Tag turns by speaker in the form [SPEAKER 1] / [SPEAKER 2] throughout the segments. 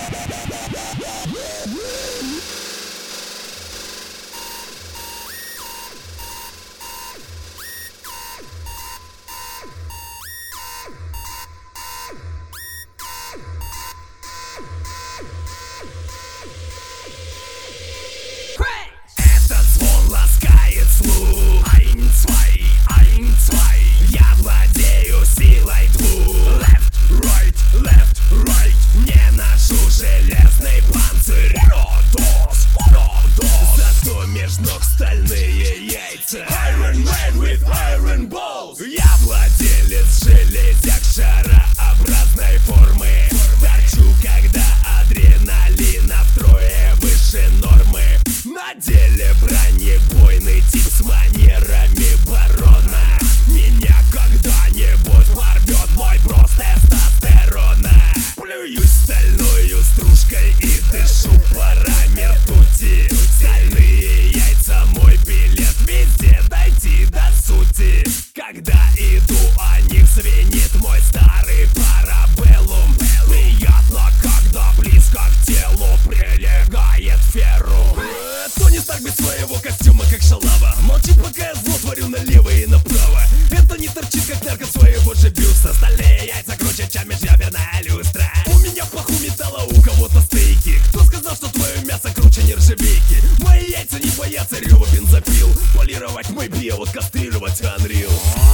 [SPEAKER 1] Этот звон ласкает слух. Ein, zwei, ein, zwei. Я владею силой двух. Left, right. Не ношу железный панцирь. Родос. Зато меж ног стальные яйца. Iron Man with iron balls. Я владелец железяк шарообразной формы. Торчу, когда адреналина втрое выше нормы. На деле бронебойный тип с манерами барона. Меня когда-нибудь порвет мой брос тестостерона. Плююсь стальною стружкой и дышу парами ртути. Стальные яйца мой билет, везде дойти до сути. Когда иду, о них звенит мой старый парабеллум. Приятно, когда близко к телу прилегает феррум. Тони Старк без своего костюма, как шалава. Молчит, пока я зло творю налево и направо. Это не торчит, как нарко своего же бюста. Стальные яйца круче, чем межреберная люстра. У меня в паху металла, у кого-то стейки. Кто сказал, что твое мясо круче нержавейки? Мои яйца не боятся рева бензопил. Полировать мой био, кастрировать Unreal.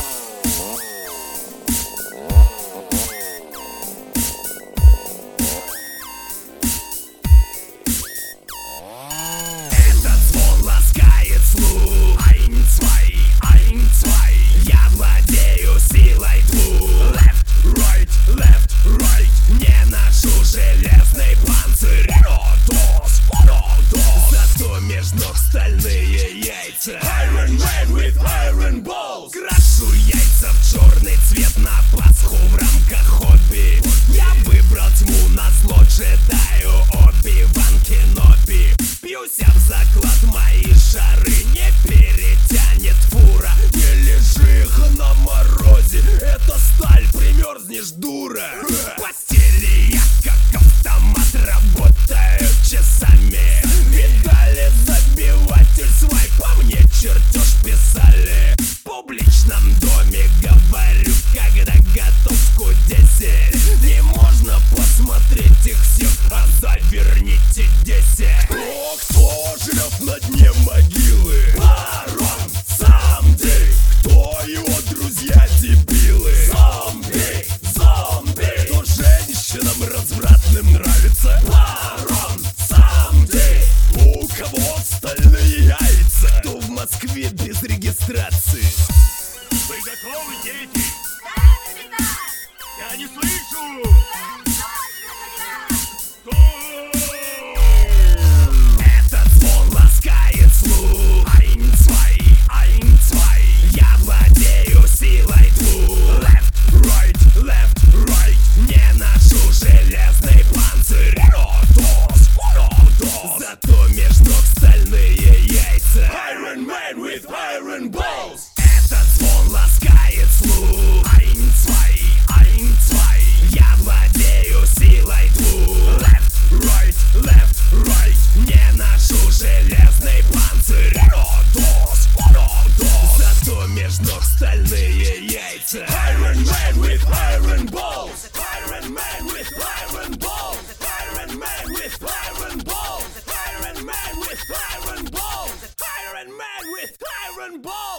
[SPEAKER 1] Ein, zwei, я владею силой двух. Left, right. Не ношу железный панцирь. Родос. Зато меж ног стальные яйца. Iron Man with iron balls. Крашу яйца в черный цвет на Пасху в рамках хобби. Я выбрал тьму, назло джедаю Оби-Ван Кеноби. Пьюся в заклад, мои шары не перетянет фура. Не лежи их на морозе, это сталь, примерзнешь, дура. Постели я как автомат работаю часами. Видали, забиватель свай, по мне чертеж писали. В публичном доме говорю, когда готовку 10. Не можно посмотреть их всех, а заверните 10. Кто живет на дне могилы? Барон Самди. Кто его друзья дебилы? Зомби. Кто женщинам развратным нравится? Барон Самди. У кого стальные яйца? Кто в Москве без регистрации?
[SPEAKER 2] Вы готовы, дети? Я не слышу!
[SPEAKER 1] Этот звон ласкает слух. Ein, zwei. Я владею силой двух. Left, не ношу железный панцирь. Родос. Зато меж ног стальные яйца.
[SPEAKER 2] Iron Man with iron balls.
[SPEAKER 1] Этот звон ласкает слух. Ein, zwei. Я владею силой двух. Left, не ношу железный панцирь. Родос. Зато меж ног стальные яйца.
[SPEAKER 2] Iron Man with iron balls. Iron Man with iron balls. Iron Man with iron balls. Iron Man with iron balls. Iron Man with iron balls.